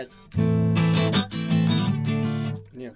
Блять. Нет.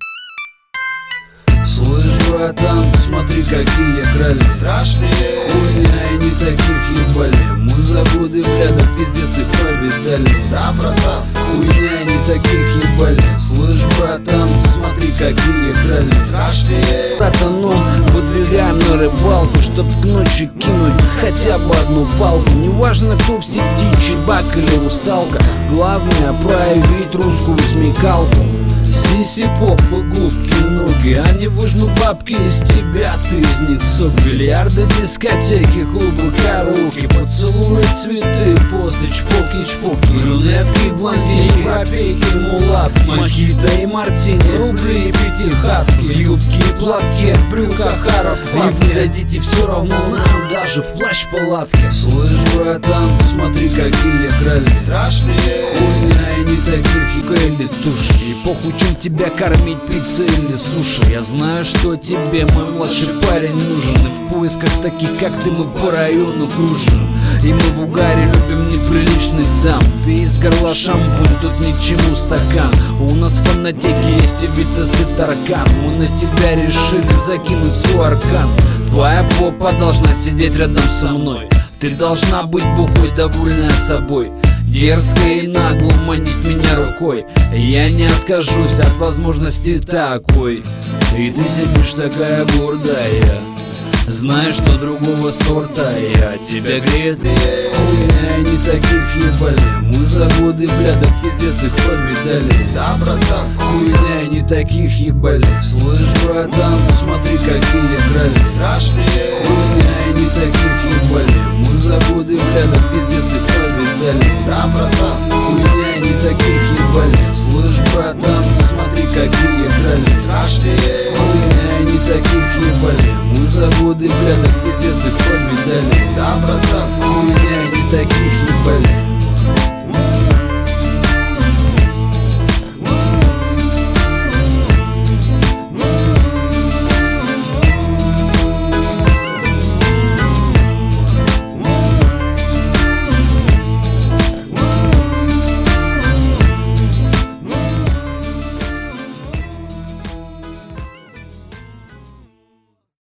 Слышь, братан, смотри, какие крали Страшные. Хуйня, и не таких ебали. Мы за годы, бля, да пиздец их повидали. Да, братан. Хуйня, и не таких ебали. Слышь, братан, смотри, какие крали Страшные. Братаном выдвигаем на рыбалку, чтоб к ночи кинуть хотя бы одну палку. Неважно, кто в сети, чебак или русалка, главное проявить русскую смекалку. Сиси, попы, губки, ноги, они выжмут бабки из тебя, ты из них сок. Бильярды, дискотеки, клубы, караоке, поцелуи, цветы, после чпоки-чпоки. Брюнетки, блондинки, копейки, мулатки, мохито и мартини, рубли и пятихатки. В юбке и платке, в брюках, аэрофатке. И вы дадите все равно нам, даже в плащ-палатке. Слышь, братан, смотри, какие крали Страшные. Хуйня, и не таких или туши. И похуй, чем тебя кормить, пицца или суши. Я знаю, что тебе мой младший парень нужен, и в поисках таких, как ты, мы по району кружим. И мы в угаре любим неприличных дам. Пей из горла шампунь, тут ни к чему стакан. У нас в фонотеке есть и Витас, и Таркан. Мы на тебя решили закинуть свой аркан. Твоя попа должна сидеть рядом со мной. Ты должна быть бухой, довольная собой. Дерзко и нагло манить меня рукой. Я не откажусь от возможности такой. И ты сидишь такая гордая, знаешь, что другого сорта я тебя греет. Хуйня, не таких ебали. Мы за годы, бля, да пиздец их повидали. Да, братан. Хуйня, не таких ебали. Слышь, братан, смотри, какие крали Страшные. Хуйня, не таких ебали.